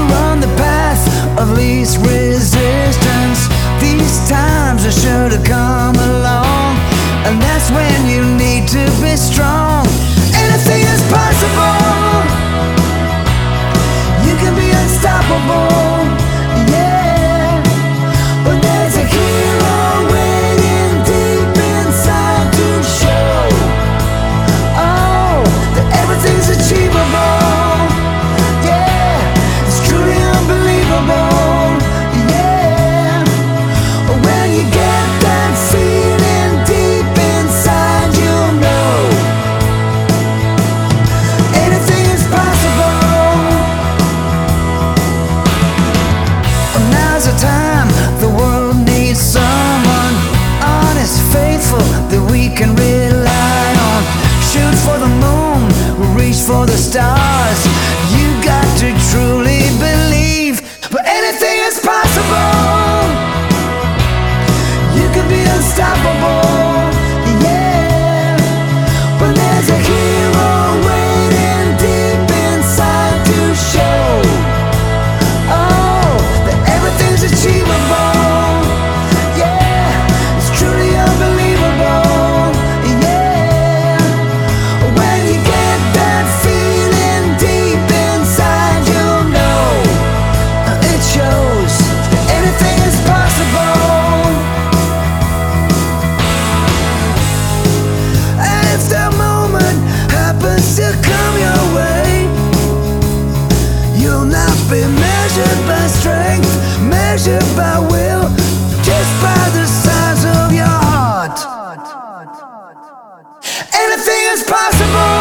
run the path of least resistance. These times are sure to come along, and that's when you need to be strong. Anything is possible. You can be unstoppable, yeah. But there's a hero waiting deep inside to show, oh, that everything's achievable, yeah. It's truly unbelievable, yeah. When you get that feeling deep inside, you'll know anything is possible. Now's the time the world needs someone honest, faithful, that we can rely on. Shoot for the moon, reach for the stars. You got to truly believe, but anything is possible. You can be unstoppable, yeah. But there's a hero waiting deep inside to show, oh, that everything's achievable, yeah. It's truly unbelievable, yeah. When you get that feeling deep inside, you'll know it shows that anything is possible. And if that moment happens to come your way, you'll not be measured by strength, measured by will, just by the size of your heart. Anything is possible.